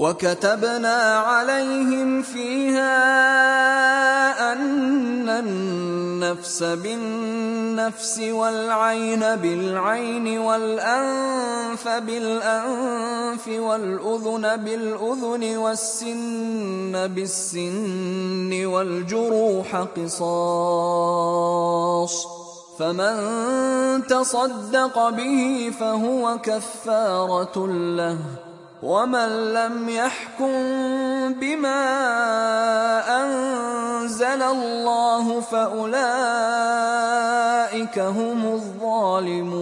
وكتبنا عليهم فيها أن النفس بالنفس والعين بالعين والأنف بالأنف والأذن بالأذن والسن بالسن والجروح قصاص، فمن تصدق به فهو كفارة له، ومن لم يحكم بما أنزل الله فأولئك هم الظالمون.